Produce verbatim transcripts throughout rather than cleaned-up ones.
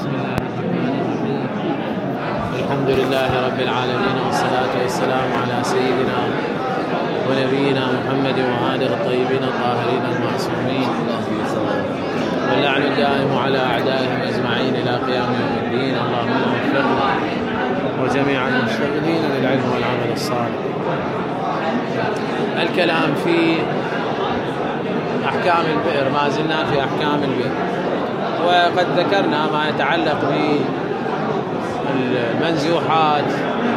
بسم الله الرحمن الرحيم. الحمد لله رب العالمين، والصلاة والسلام على سيدنا ونبينا محمد وآله الطيبين الطاهرين المعصومين، واللعن الدائم على أعدائهم أجمعين إلى قيام يوم الدين. اللهم وفقنا وجميع المشتغلين للعلم والعمل الصالح. الكلام في أحكام البئر، ما زلنا في أحكام البئر، وقد ذكرنا ما يتعلق بالمنزوحات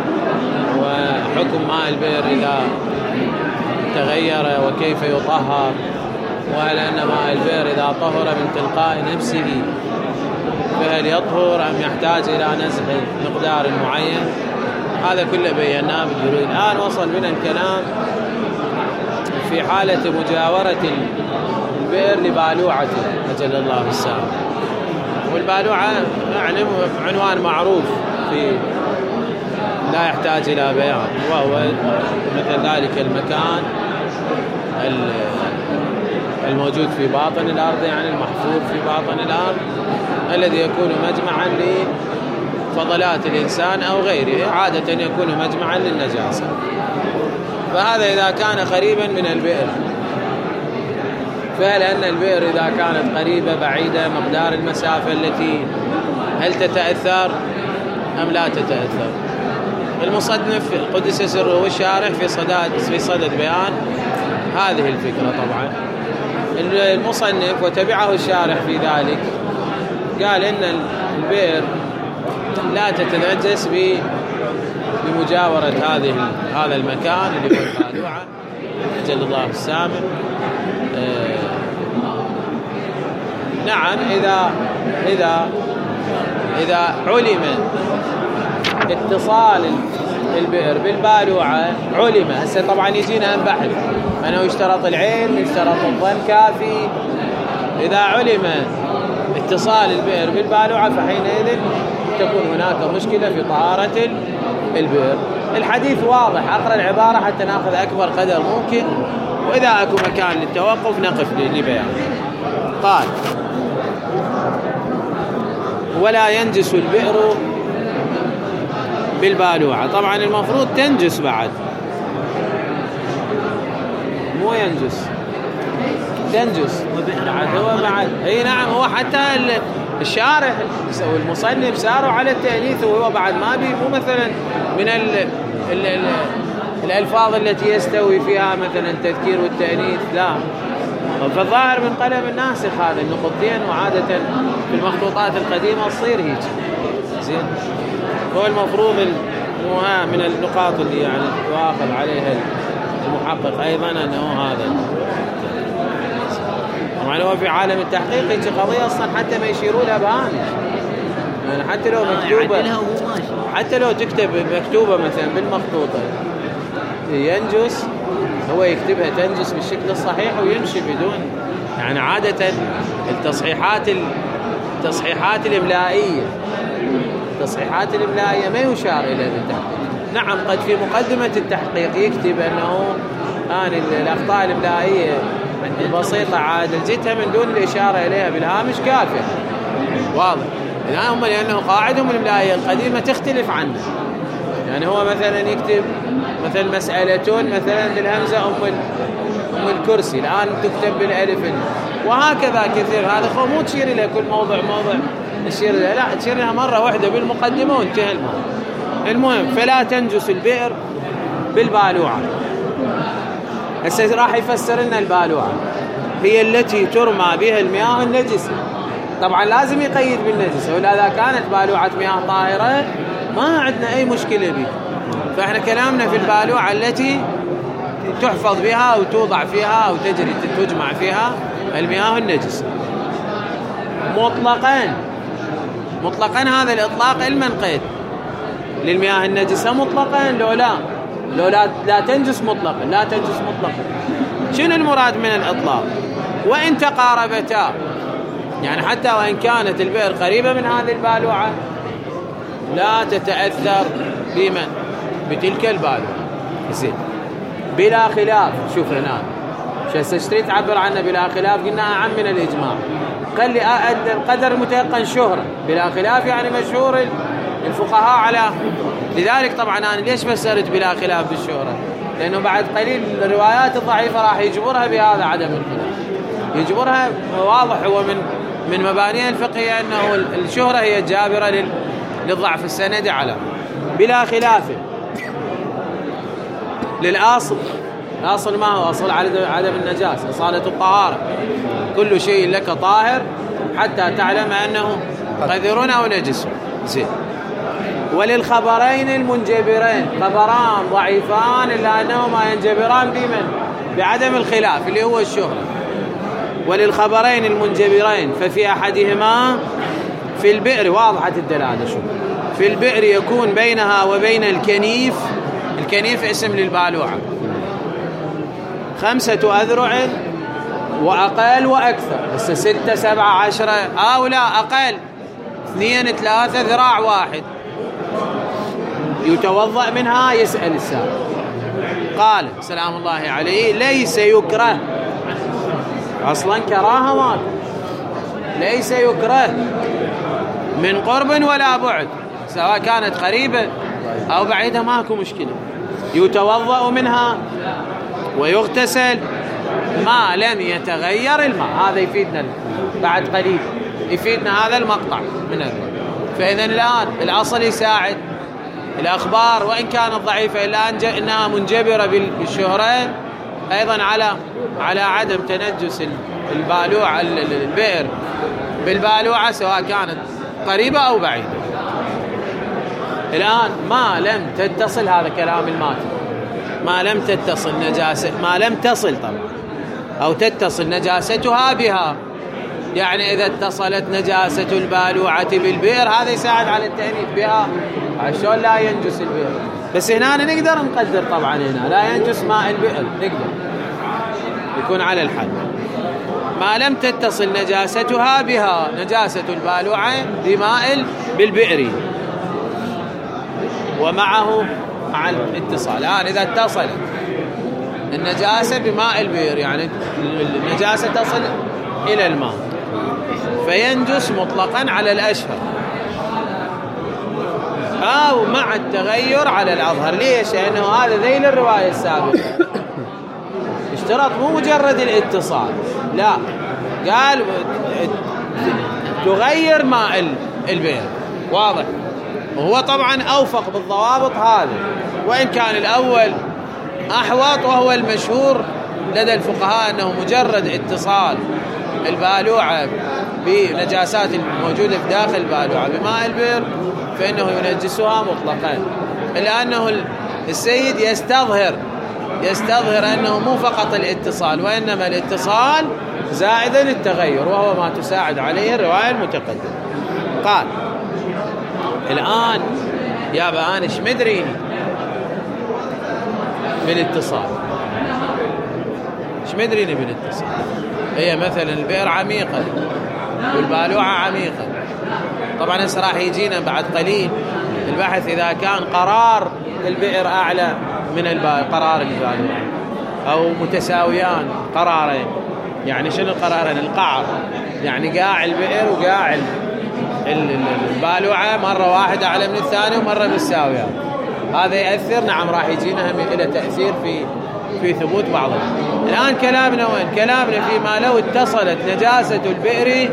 وحكم ماء البئر إذا تغير وكيف يطهر، وهل أن ماء البئر إذا طهر من تلقاء نفسه فهل يطهر أم يحتاج إلى نزح مقدار معين. هذا كله بيناه بالدروس. الآن وصل بنا الكلام في حالة مجاورة البئر لبالوعته أجل الله السلام. والبالوعة يعني عنوان معروف في لا يحتاج إلى بيان، وهو مثل ذلك المكان الموجود في باطن الأرض، يعني المحفور في باطن الأرض، الذي يكون مجمعا لفضلات الإنسان أو غيره، عادة يكون مجمعا للنجاسة. فهذا إذا كان قريبا من البئر. فهل أن البئر إذا كانت قريبة بعيدة مقدار المسافة التي هل تتأثر أم لا تتأثر؟ المصنف قدس سره والشارح في صدد في صدد بيان هذه الفكرة. طبعا المصنف وتبعه الشارح في ذلك قال إن البئر لا تتنجس بمجاورة هذه هذا المكان اللي هو البالوعة جل الله السامع. آه نعم، إذا إذا إذا علم اتصال البئر بالبالوعة، علم هسه طبعا يجينا أن بحث أنه يشترط العلم، يشترط الظن كافي. إذا علم اتصال البئر بالبالوعة فحينئذ تكون هناك مشكلة في طهارة البئر. الحديث واضح، أقرأ العبارة حتى نأخذ أكبر قدر ممكن، وإذا أكو مكان للتوقف نقف لبيان. قال: ولا ينجس البئر بالبالوعة. طبعا المفروض تنجس بعد، مو ينجس، تنجس بعد. هو بعد اي نعم، هو حتى الشارح والمصنف ساروا على التأنيث، وهو بعد ما بي مو مثلا من ال ال ال الألفاظ التي يستوي فيها مثلا التذكير والتأنيث، لا. فالظاهر من قلم الناسخ هذا النقطتين، وعادة في المخطوطات القديمة تصير هيك زين. هو المفروض من النقاط اللي يعني يواخذ عليها المحقق أيضا أنه هذا. طبعا هو في عالم التحقيق هيك قضية أصلا حتى ما يشيروا لها بهامش، يعني حتى لو مكتوبة، حتى لو تكتب مكتوبة مثلا بالمخطوطة ينجس، هو يكتبها تنجس بالشكل الصحيح ويمشي بدون، يعني عادة التصحيحات التصحيحات الإملائية التصحيحات الإملائية ما يشار إلى التحقيق. نعم، قد في مقدمة التحقيق يكتب أنه آن الأخطاء الإملائية البسيطة عاد لجتها من دون الإشارة إليها بالهامش كافية، واضح. الآن هم لأنه قاعدهم الإملائية القديمة تختلف عنه، يعني هو مثلا يكتب مثلا مسألة مثلا بالهمزة أم أم الكرسي، الآن تكتب بالألف، وهكذا كثير. هذا خو مو تشير إلى كل موضع موضع تشير إلى، لا، تشير لها مرة واحدة بالمقدمة وانتهى الموضوع. المهم، فلا تنجس البئر بالبالوعة. هسه راح يفسر لنا البالوعة هي التي ترمى بها المياه النجسة. طبعا لازم يقيد بالنجسة، وإذا كانت بالوعة مياه طاهرة ما عندنا أي مشكلة بها. فإحنا كلامنا في البالوعة التي تحفظ بها أو توضع فيها أو تجري تجمع فيها المياه النجسة مطلقا. مطلقا هذا الإطلاق المن قيد للمياه النجسة مطلقا، لو لا لو لا, لا تنجس مطلقا، لا تنجس مطلقا. شنو المراد من الإطلاق؟ وإن تقاربتا، يعني حتى وإن كانت البئر قريبة من هذه البالوعة لا تتأثر بمن بتلك البالوعة زين بلا خلاف. شوف هنا شو اشتري تعبر عنه بلا خلاف، قلنا أعم من الإجماع. خلي القدر المتيقن شهرة بلا خلاف، يعني مشهور الفقهاء على. لذلك طبعا أنا ليش فسرت بلا خلاف بالشهرة؟ لأنه بعد قليل الروايات الضعيفة راح يجبرها بهذا عدم الخلاف، يجبرها. واضح هو من من مبانيها الفقهية أنه الشهرة هي جابرة للضعف السند على بلا خلاف. للأصل، الأصل ما هو أصل عدم النجاسة، أصالة الطهارة، كل شيء لك طاهر حتى تعلم أنه قذر أو نجس. زين. وللخبرين المنجبرين، خبران ضعيفان إلا أنهما ينجبران بمن؟ بعدم الخلاف اللي هو الشهرة. وللخبرين المنجبرين ففي أحدهما في البئر، واضحة الدلالة، شو في البئر يكون بينها وبين الكنيف، الكنيف اسم للبالوعة، خمسة أذرع وأقل وأكثر، بس ستة سبعة عشرة أو لا أقل، اثنين ثلاثة ذراع واحد، يتوضأ منها. يسأل السائل قال سلام الله عليه ليس يكره، أصلا كراهة ما ليس يكره من قرب ولا بعد، سواء كانت قريبة أو بعيدة ماكو مشكلة، يتوضأ منها ويغتسل ما لم يتغير الماء. هذا يفيدنا بعد قليل، يفيدنا هذا المقطع من الرواية. فإذا الآن الأصل يساعد الأخبار وإن كانت ضعيفة إلا أنها منجبرة بالشهرة أيضا على على عدم تنجس البالوعة البئر بالبالوعة سواء كانت قريبة أو بعيدة. الآن ما لم تتصل، هذا كلام الماتن، ما لم تتصل نجاسة، ما لم تصل طبعا أو تتصل نجاستها بها، يعني إذا اتصلت نجاسة البالوعة بالبئر هذا يساعد على التأنيث بها، عشان لا ينجس البئر. بس هنا نقدر نقدر طبعا هنا لا ينجس ماء البئر، نقدر يكون على الحد. ما لم تتصل نجاستها بها، نجاسة البالوعة بماء بالبئر ومعه مع الاتصال. الآن إذا اتصلت النجاسة بماء البئر، يعني النجاسة تصل إلى الماء، فينجس مطلقا على الأشهر أو مع التغير على الأظهر. ليش؟ لأنه هذا ذيل الرواية السابقة، اشترط مو مجرد الاتصال، لا، قال تغير ماء البئر، واضح. وهو طبعا أوفق بالضوابط هذه، وإن كان الأول أحوط، وهو المشهور لدى الفقهاء أنه مجرد اتصال البالوعة بنجاسات الموجودة في داخل البالوعة بماء البئر فإنه ينجسها مطلقا، إلا أنه السيد يستظهر يستظهر أنه مو فقط الاتصال وإنما الاتصال زائدا التغير، وهو ما تساعد عليه الرواية المتقدمة. قال الآن يا بقى أنا ايش مدريني بالاتصال، ايش مدريني بالاتصال؟ هي مثلا البئر عميقة والبالوعة عميقة، طبعا هسه راح يجينا بعد قليل البحث إذا كان قرار البئر أعلى من قرار البالوعة أو متساويان قرارين. يعني شنو القرارين؟ القعر، يعني قاع البئر وقاع البالوعة مرة واحدة أعلى من الثاني ومرة متساوية، هذا يأثر. نعم راح يجينا هم إلى تأثير في في ثبوت بعضها. الآن كلامنا وين؟ كلامنا فيما لو اتصلت نجاسة البئر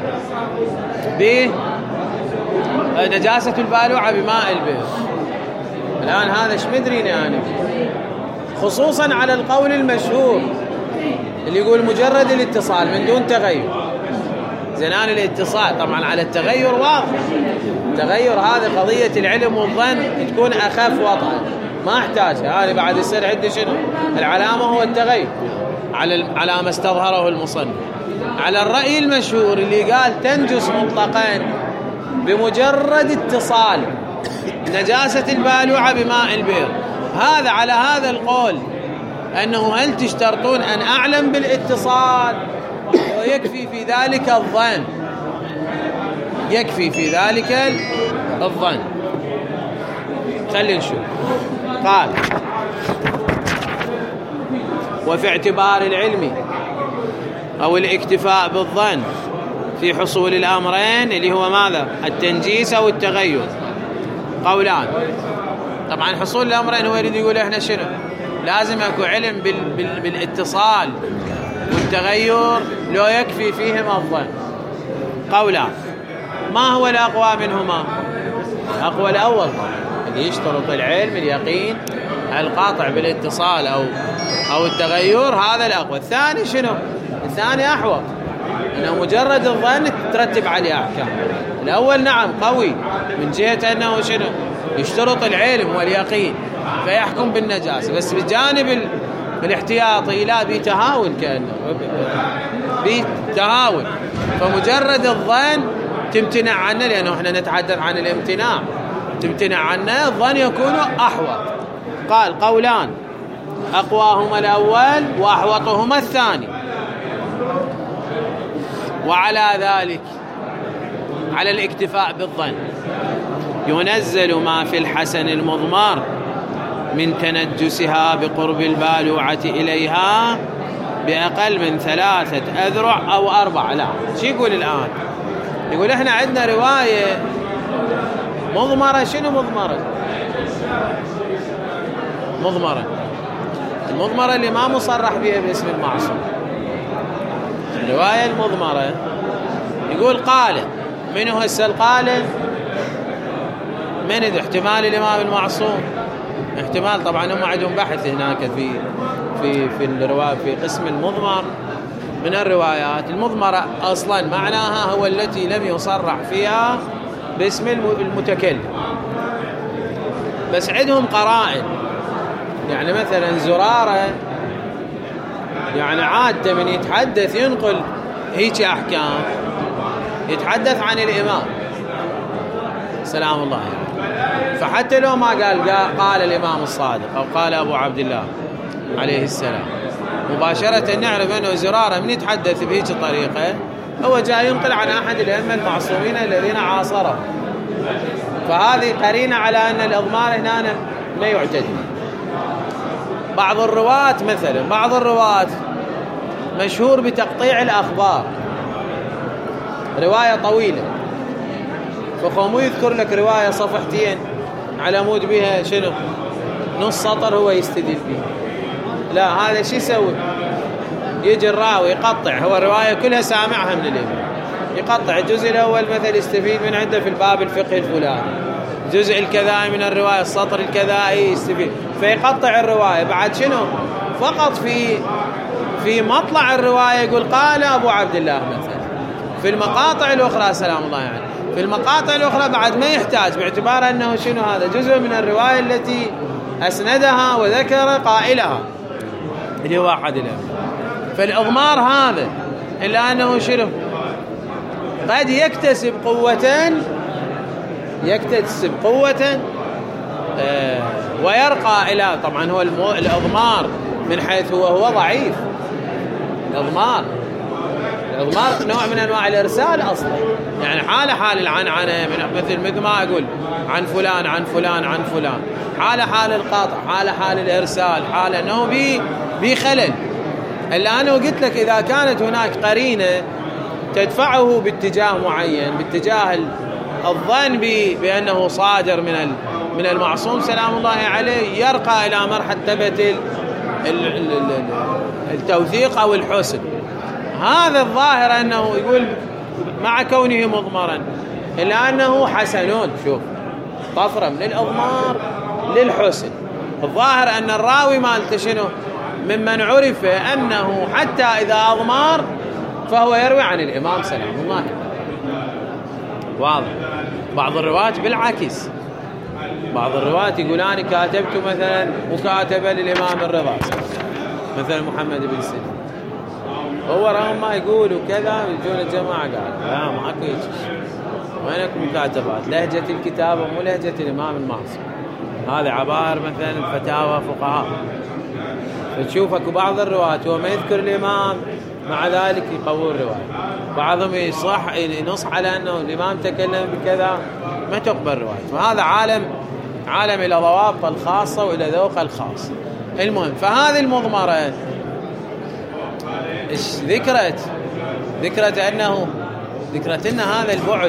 بنجاسة البالوعة بماء البئر. الآن هذا ايش مدريني أنا، خصوصا على القول المشهور اللي يقول مجرد الاتصال من دون تغير. زنان الاتصال طبعا على التغير واضح، التغير هذا قضية العلم والظن تكون أخف وطئا، ما احتاجها. هذه بعد يصير عندي شنو العلامة؟ هو التغير على على ما استظهره المصنف. على الرأي المشهور اللي قال تنجس مطلقا بمجرد اتصال نجاسة البالوعة بماء البئر، هذا على هذا القول أنه هل تشترطون أن أعلم بالاتصال ويكفي في ذلك الظن؟ يكفي في ذلك الظن. خلينا نشوف. قال وفي اعتبار العلم أو الاكتفاء بالظن في حصول الأمرين اللي هو ماذا؟ التنجيس أو التغير. قولان. طبعا حصول الأمرين هو يريد يقول إحنا شنو؟ لازم أكو علم بال بال بالاتصال والتغير، لو يكفي فيهم الظن. قولان. ما هو الأقوى منهما؟ الأقوى الأول اللي يشترط العلم اليقين القاطع بالاتصال أو أو التغير، هذا الأقوى. الثاني شنو؟ الثاني أحوط، أنه مجرد الظن ترتب عليه أحكام. الأول نعم قوي من جهة أنه شنو؟ يشترط العلم واليقين فيحكم بالنجاسة، بس بجانب الاحتياطي لا بتهاون، كأنه بتهاون، فمجرد الظن تمتنع عنه، لأنه احنا نتحدث عن الامتناع، تمتنع عنه، الظن يكون أحوط. قال قولان، أقواهما الأول وأحوطهما الثاني. وعلى ذلك على الاكتفاء بالظن ينزل ما في الحسن المضمر من تنجسها بقرب البالوعة إليها بأقل من ثلاثة أذرع أو أربع. لا، شو يقول الآن؟ يقول إحنا عندنا رواية مضمرة. شنو مضمرة؟ مضمرة المضمرة اللي ما مصرح بها باسم المعصوم. الرواية المضمرة يقول قال، من هو هسه القال؟ من إذا احتمال الإمام المعصوم، احتمال. طبعا هم عندهم بحث هناك في في في الرواية في قسم المضمر من الروايات. المضمرة أصلا معناها هو التي لم يصرح فيها باسم المتكلم، بس عندهم قرائن. يعني مثلا زرارة يعني عادة من يتحدث ينقل هيك أحكام، يتحدث عن الإمام سلام الله عليه، فحتى لو ما قال قال الإمام الصادق أو قال أبو عبد الله عليه السلام، مباشرة نعرف أنه زرارة من يتحدث بهيك طريقة هو جاي ينقل عن أحد الأئمة المعصومين الذين عاصره. فهذه قرينة على أن الإضمار هنا لا يعتد. بعض الرواة مثلا بعض الرواة مشهور بتقطيع الأخبار، رواية طويلة، فقوموا يذكر لك رواية صفحتين على مود بها شنو نص سطر هو يستدل فيه. لا، هذا شو يسوي؟ يجي الراوي يقطع، هو الرواية كلها سامعها من الإمام، يقطع الجزء الأول مثل يستفيد من عنده في الباب الفقهي الفلاني، الجزء الكذائي من الرواية السطر الكذائي يستفيد، فيقطع الرواية. بعد شنو؟ فقط في في مطلع الرواية يقول قال أبو عبد الله مثلا. في المقاطع الأخرى سلام الله يعني في المقاطع الأخرى بعد ما يحتاج، باعتبار أنه شنو هذا جزء من الرواية التي أسندها وذكر قائلها اللي هو أحد الأئمة. فالإضمار هذا إلا أنه شنو قد يكتسب قوة يكتسب قوة آه ويرقى إلى، طبعا هو الإضمار من حيث هو هو ضعيف. الإضمار الإضمار نوع من أنواع الإرسال أصلا، يعني حالة حال العنعنة، مثل مثل ما أقول عن فلان عن فلان عن فلان، حالة حال القاطع، حالة حال الإرسال، حالة أنه بي بخلل. إلا أنا قلت لك إذا كانت هناك قرينة تدفعه باتجاه معين، باتجاه الظن بأنه صادر من من المعصوم سلام الله عليه، يرقى إلى مرتبة التوثيق أو الحسن. هذا الظاهر أنه يقول مع كونه مضمرا إلا أنه حسنون. شوف طفرة من الإضمار للحسن. الظاهر أن الراوي مالته شنو ممن عرف أنه حتى إذا أضمر فهو يروي عن الإمام سلام الله عليه. واضح. بعض الرواة بالعكس، بعض الرواة يقول أنا كاتبت مثلا مكاتبة للإمام الرضا مثلا محمد بن سيد، هو رغم ما يقولوا كذا يجون الجماعة قال لا معك هيك، وينك مكاتبات؟ لهجة الكتابة مو لهجة الإمام المعصوم، هذا عبائر مثلا فتاوى فقهاء. فتشوفك بعض الرواة هو ما يذكر الإمام مع ذلك يقوي الرواية، بعضهم يصح ينص على أنه الإمام تكلم بكذا ما تقبل رواية. وهذا عالم عالم إلى ضوابط الخاصة وإلى ذوق الخاص. المهم، فهذه المضمرة ذكرت ذكرت أنه ذكرت لنا هذا البعد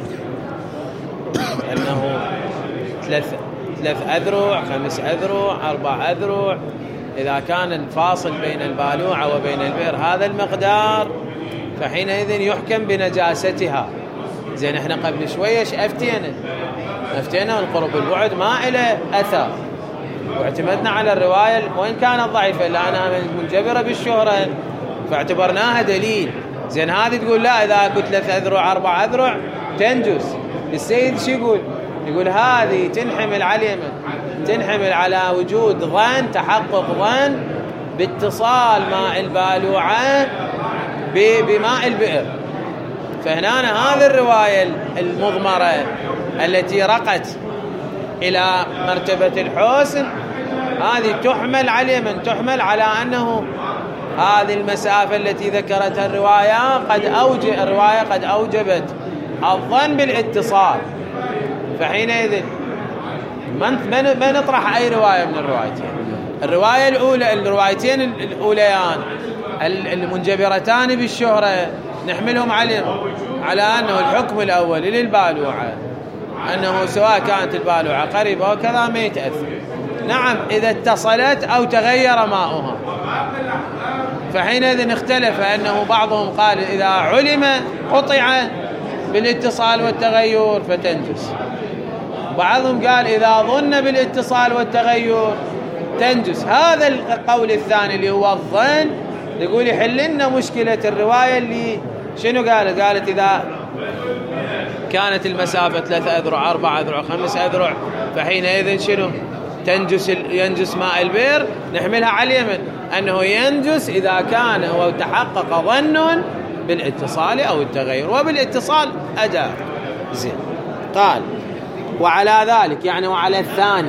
أنه ثلاث ثلاث أذرع، خمس أذرع، أربع أذرع، إذا كان الفاصل بين البالوعة وبين البئر هذا المقدار فحينئذ يحكم بنجاستها. زين احنا قبل شوية أفتينا أفتينا القرب البعد ما إلى أثر، واعتمدنا على الرواية وإن كانت ضعيفة لأنها منجبرة بالشهرة فاعتبرناها دليل. زين هذه تقول لا، إذا قلت ثلاث أذرع أربع أذرع تنجس. السيد شو يقول؟ يقول هذه تنحمل على تنحمل على وجود ظن، تحقق ظن باتصال ماء البالوعة بماء البئر. فهنا هذه الرواية المضمرة التي رقت إلى مرتبة الحسن هذه تحمل على من تحمل على أنه هذه المسافة التي ذكرتها الرواية قد أوجب الرواية قد أوجبت الظن بالاتصال. فحينئذ ما نطرح أي رواية من الروايتين. الرواية الأولى الروايتين الأوليان المنجبرتان بالشهرة نحملهم على على أنه الحكم الأول للبالوعة أنه سواء كانت البالوعة قريبة وكذا ما يتأثر. نعم إذا اتصلت أو تغير ماؤها فحينئذ اختلف، أنه بعضهم قال إذا علم قطع بالاتصال والتغير فتنجس، بعضهم قال إذا ظن بالاتصال والتغير تنجس. هذا القول الثاني اللي هو الظن يقول يحل لنا مشكلة الرواية اللي شنو قالت قالت إذا كانت المسافة ثلاثة أذرع أربعة أذرع خمس أذرع فحينئذ شنو تنجس ينجس ماء البئر. نحملها على اليمن أنه ينجس إذا كان هو تحقق ظن بالاتصال أو التغير، وبالاتصال أداء. زين قال وعلى ذلك يعني وعلى الثاني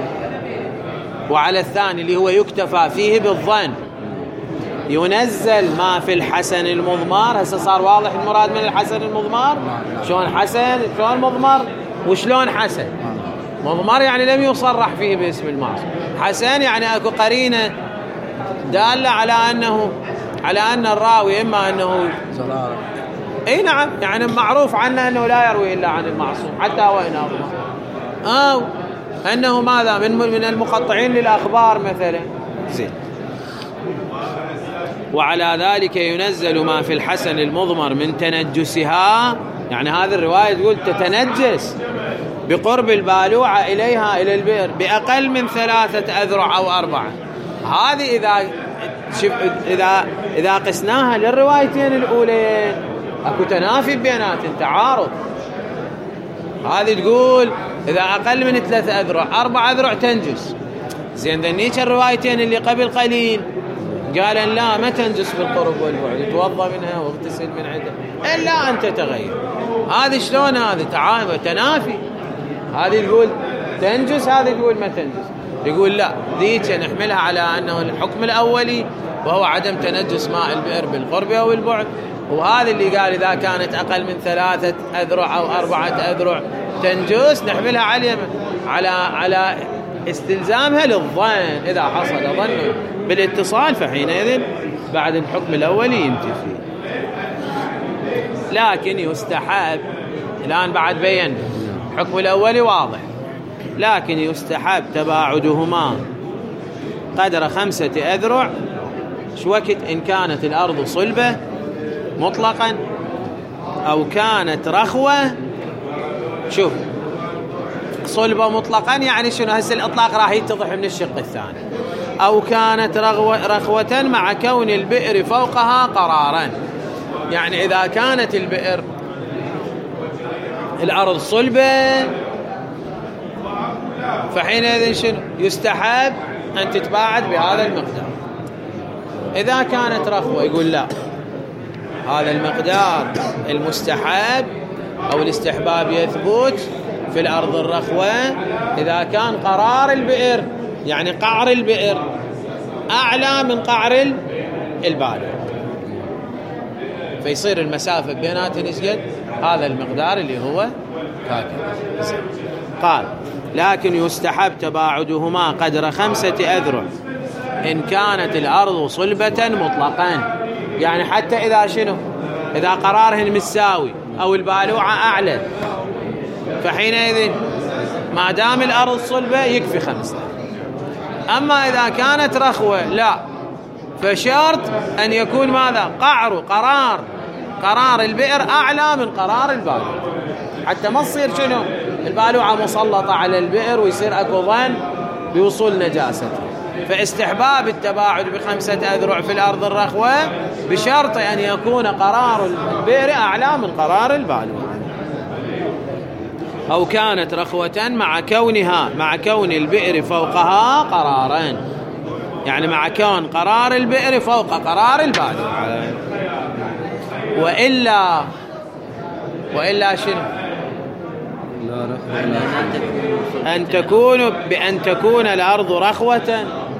وعلى الثاني اللي هو يكتفى فيه بالظن ينزل ما في الحسن المضمار. هسه صار واضح المراد من الحسن المضمار. شلون حسن شلون مضمر وشلون حسن؟ مضمر يعني لم يصرح فيه باسم المعصوم، حسن يعني اكو قرينه داله على انه على ان الراوي اما انه اي نعم يعني معروف عنه انه لا يروي الا عن المعصوم حتى وان اضمر، او انه ماذا من من المقطعين للاخبار مثلا. زين وعلى ذلك ينزل ما في الحسن المضمر من تنجسها، يعني هذه الرواية تقول تتنجس بقرب البالوعة إليها إلى البئر بأقل من ثلاثة أذرع أو أربعة. هذه إذا شف إذا إذا قسناها للروايتين الأولين أكو تنافي بينات تعارض. هذه تقول إذا أقل من ثلاثة أذرع أربعة أذرع تنجس. زين ذنيك الروايتين اللي قبل قليل قال لا ما تنجس بالقرب والبعد، توضى منها واغتسل من عدة إلا أن تتغير. هذه شلون؟ هذه تعامل تنافي. هذه تقول تنجس هذه تقول ما تنجس. يقول لا ذيك نحملها على أنه الحكم الأولي وهو عدم تنجس ماء البئر بالقرب أو البعد، وهذا اللي قال إذا كانت أقل من ثلاثة أذرع أو أربعة أذرع تنجس نحملها على على على استلزامها للظن. إذا حصل ظن بالاتصال فحينئذ بعد الحكم الأولي ينتفي. لكن يستحب الآن بعد بيان الحكم الأولي واضح، لكن يستحب تباعدهما قدر خمسة أذرع شو وقت إن كانت الأرض صلبة مطلقا أو كانت رخوة. شوف صلبة مطلقا يعني شنو؟ هسه الإطلاق راح يتضح من الشق الثاني. أو كانت رخوة, رخوة مع كون البئر فوقها قرارا، يعني إذا كانت البئر الأرض صلبة فحينئذ شنو؟ يستحب أن تتباعد بهذا المقدار. إذا كانت رخوة يقول لا، هذا المقدار المستحب أو الاستحباب يثبت في الأرض الرخوة إذا كان قرار البئر يعني قعر البئر أعلى من قعر البالغ، فيصير المسافة بيناتهم نسجد هذا المقدار اللي هو هكذا. قال لكن يستحب تباعدهما قدر خمسة أذرع إن كانت الأرض صلبة مطلقا، يعني حتى إذا شنو إذا قرارهن مساوي أو البالوعة أعلى، فحينئذ ما دام الأرض صلبة يكفي خمسة. أما إذا كانت رخوة لا، فشرط أن يكون ماذا؟ قعر قرار قرار البئر أعلى من قرار البالوعة، حتى ما تصير شنو البالوعة مسلطة على البئر ويصير أكو ظن بوصول نجاسته. فاستحباب التباعد بخمسة أذرع في الأرض الرخوة بشرط أن يكون قرار البئر أعلى من قرار البالوعة. أو كانت رخوة مع كونها مع كون البئر فوقها قرارين، يعني مع كون قرار البئر فوق قرار البالوعة. وإلا وإلا شنو؟ أن تكون بأن تكون الأرض رخوة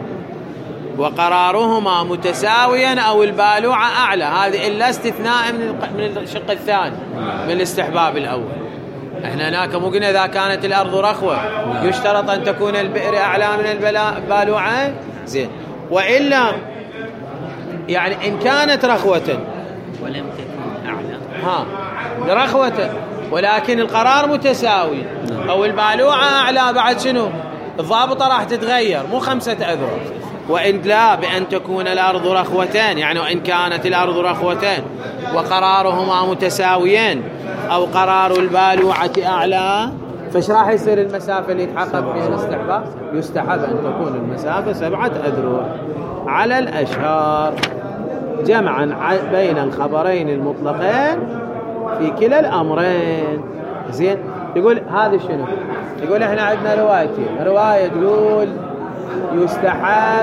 وقرارهما متساويا أو البالوعة أعلى، هذه إلا استثناء من الشق الثاني من الاستحباب الأول. احنا هناك مو قلنا إذا كانت الأرض رخوة يشترط أن تكون البئر أعلى من البالوعة؟ زين. وإلا يعني إن كانت رخوة ولم تكن أعلى، ها رخوة ولكن القرار متساوي أو البالوعة أعلى، بعد شنو الضابطة راح تتغير، مو خمسة أذرع. وإن لا بأن تكون الأرض رخوتين، يعني وإن كانت الأرض رخوتين وقرارهما متساويين أو قرار البالوعة أعلى، فايش راح يصير المسافة اللي يتحقق فيها الاستحباب؟ يستحب أن تكون المسافة سبعة أذرع على الأشهر، جمعا بين الخبرين المطلقين في كلا الأمرين. زين. يقول هذا شنو؟ يقول احنا عندنا روايتين، رواية تقول يستحب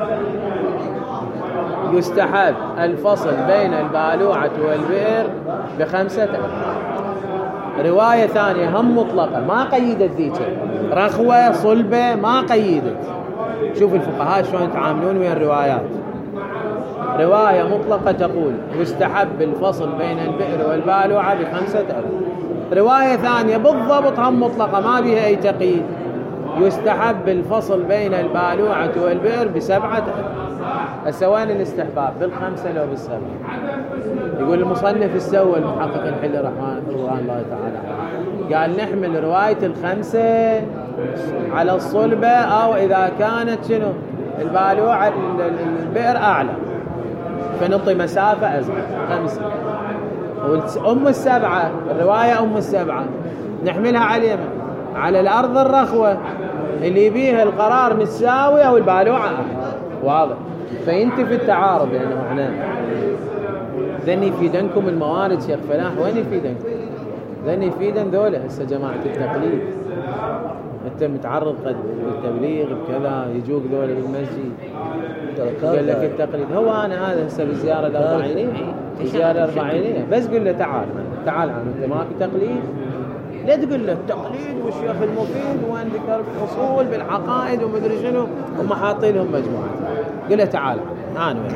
يستحب الفصل بين البالوعة والبئر بخمسة أذرع. رواية ثانية هم مطلقة ما قيدت ذيك، رخوة صلبة ما قيدت. شوف الفقهاء شلون يتعاملون ويا الروايات. رواية مطلقة تقول يستحب الفصل بين البئر والبالوعة بخمسة أذرع. رواية ثانية بالضبط هم مطلقة ما بها أي تقييد، يستحب الفصل بين البالوعة والبئر بسبعة أذرع. السوان الاستحباب بالخمسة لو بالسبعة. يقول المصنف السوى المحقق الحلي رحمه الله تعالى قال نحمل رواية الخمسة على الصلبة، أو إذا كانت شنو البالوعة البئر أعلى فنعطي مسافة أصغر خمسة. أم السبعة الرواية أم السبعة نحملها على اليمين على الأرض الرخوة اللي بيها القرار متساوي أو البالوعة أعلى. واضح؟ فينتفي التعارض بينهم. يعني احنا ذن يفيدنكم الموارد شيخ فلاح، وين يفيدنكم؟ ذن يفيدن ذولا هسه جماعة التقليد. انت متعرض قد بالتبليغ بكذا يجوك ذولا بالمسجد قال لك التقليد. هو انا هذا هسه بالزيارة الأربعينية بالزيارة الأربعينية بس قل له تعال تعال عم انت ما في تقليد، لا تقول له التقليد والشيخ المفيد وين ذكر الأصول بالعقائد ومدري شنو هم حاطين لهم مجموعة. قل له تعال انا وياك.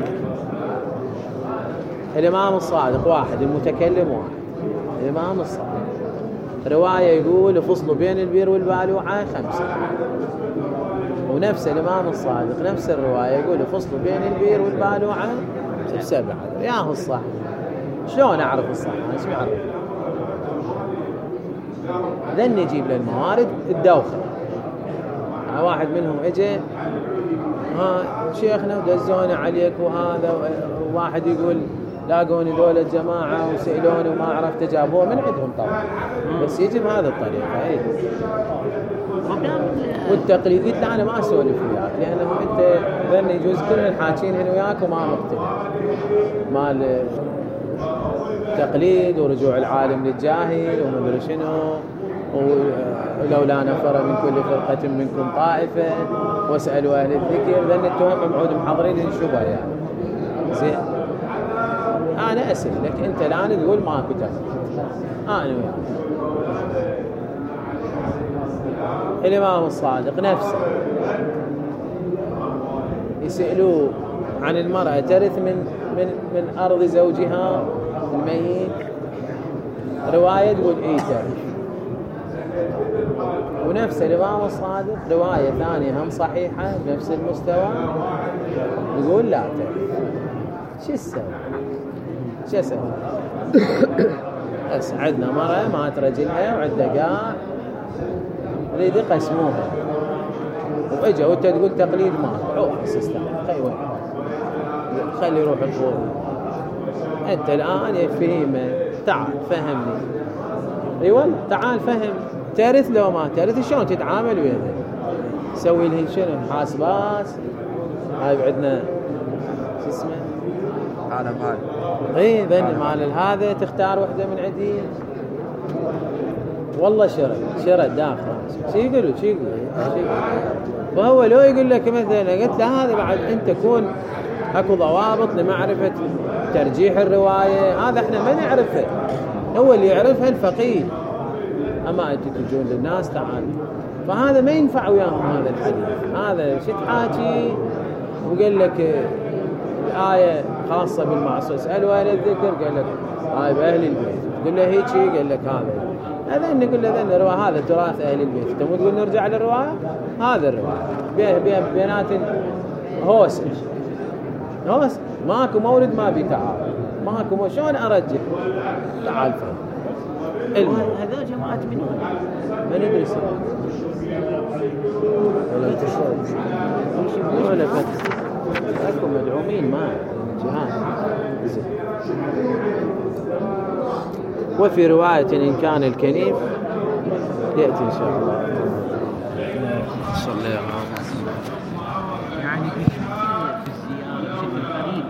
الإمام الصادق واحد، المتكلم واحد. الإمام الصادق رواية يقول فصلوا بين البئر والبالوعة خمسة، ونفس الإمام الصادق نفس الرواية يقول فصلوا بين البئر والبالوعة سبعة. يا هو الصح. شلون أعرف الصح؟ أنا شو أعرف؟ ذن نجيب للموارد الدوخة. واحد منهم اجى ها شيخنا ودزونا عليك وهذا، وواحد يقول لاقوني دول الجماعة وسئلوني وما عرفت جابوه من عندهم طبعا، بس يجي بهذا الطريقة. اي والتقليد قلت له انا ما اسولف وياك لانه انت ذن يجوز كل الحاكين هنا وياك وما مقتنع مال التقليد ورجوع العالم للجاهل ومدري شنو، ولولا نفر من كل فرقة منكم طائفة واسألوا أهل الذكر. ذن التهم معود محضرين الشبه يعني. زين أنا أسأل لك أنت الآن تقول ما كتب أنا وياك. الإمام الصادق نفسه يسألوه عن المرأة ترث من من من أرض زوجها الميت، رواية تقول إيه ترث، ونفس الإمام الصادق رواية ثانية هم صحيحة بنفس المستوى يقول لا ترث. شو السبب؟ شو السبب؟ بس عندنا مرة مات رجلها وعندها قاع ذي قسموها وإجا وأنت تقول تقليد ما عوف استحق خي وين خلي يروح الفوق. أنت الآن يفهمه تعال فهمني أيوة تعال فهم ترث لو ما ترث شلون تتعامل وياه سوي له شنو حاسبات هاي عندنا شو اسمه هذا مال اي ذن مال هذا تختار وحده من عندي والله شرد شرد داخل شو يقولوا شو يقولوا وهو لو يقول لك مثلا قلت له هذا بعد انت تكون اكو ضوابط لمعرفه ترجيح الروايه هذا احنا ما نعرفه هو اللي يعرفها الفقيه اما انت تجون للناس تعال فهذا ما ينفع وياهم هذا الحديث هذا شو تحاكي وقال لك الآية خاصة بالمعصوم اسألوا أهل الذكر قال لك هاي بأهل البيت قل له هيك قال لك هذا هذا نقول له ذن الرواية هذا تراث أهل البيت تم تقول نرجع للرواية هذا الرواية بين بينات هوس هوس ماكو مولد ما بيتعارض ماكو مو شلون أرجع تعال فهم هذا جماعة من ما ندري سوا ولا تشوف ولا فتح أكو مدعومين ما جهاد. وفي رواية إن كان الكنيف يأتي إن شاء الله.